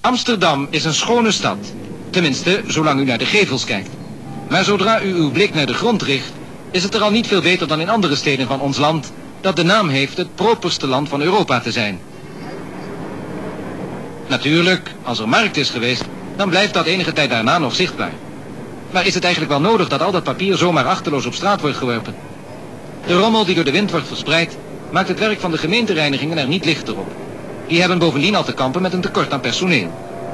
Amsterdam is een schone stad. Tenminste, zolang u naar de gevels kijkt. Maar zodra u uw blik naar de grond richt, is het er al niet veel beter dan in andere steden van ons land, dat de naam heeft het properste land van Europa te zijn. Natuurlijk, als er markt is geweest, dan blijft dat enige tijd daarna nog zichtbaar. Maar is het eigenlijk wel nodig dat al dat papier zomaar achterloos op straat wordt geworpen? De rommel die door de wind wordt verspreid, maakt het werk van de gemeentereinigingen er niet lichter op. Die hebben bovendien al te kampen met een tekort aan personeel.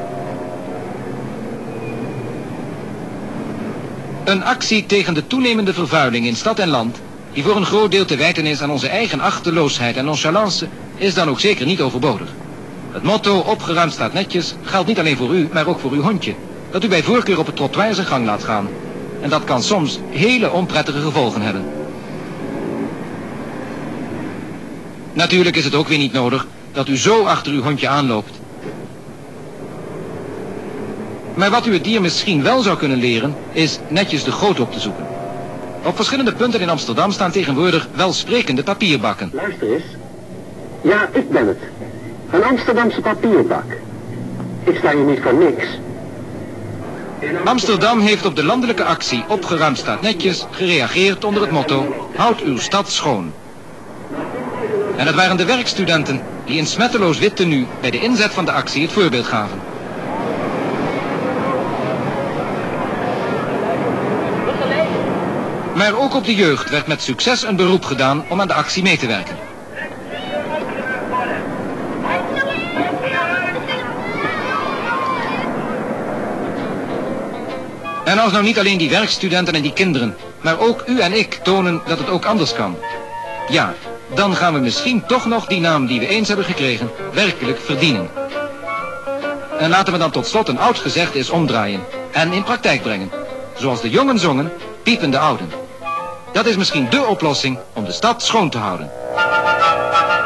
Een actie tegen de toenemende vervuiling in stad en land, die voor een groot deel te wijten is aan onze eigen achteloosheid en nonchalance, is dan ook zeker niet overbodig. Het motto opgeruimd staat netjes geldt niet alleen voor u, maar ook voor uw hondje, dat u bij voorkeur op het trottoir zijn gang laat gaan. En dat kan soms hele onprettige gevolgen hebben. Natuurlijk is het ook weer niet nodig dat u zo achter uw hondje aanloopt. Maar wat u het dier misschien wel zou kunnen leren, is netjes de goot op te zoeken. Op verschillende punten in Amsterdam staan tegenwoordig welsprekende papierbakken. Luister eens. Ja, ik ben het. Een Amsterdamse papierbak. Ik sta hier niet voor niks. Amsterdam heeft op de landelijke actie Opgeruimd staat netjes gereageerd onder het motto: houd uw stad schoon. En het waren de werkstudenten die in smetteloos wit tenue bij de inzet van de actie het voorbeeld gaven. Maar ook op de jeugd werd met succes een beroep gedaan om aan de actie mee te werken. En als nou niet alleen die werkstudenten en die kinderen, maar ook u en ik tonen dat het ook anders kan. Ja, dan gaan we misschien toch nog die naam die we eens hebben gekregen werkelijk verdienen. En laten we dan tot slot een oud gezegde eens omdraaien en in praktijk brengen. Zoals de jongen zongen, piepen de ouden. Dat is misschien dé oplossing om de stad schoon te houden.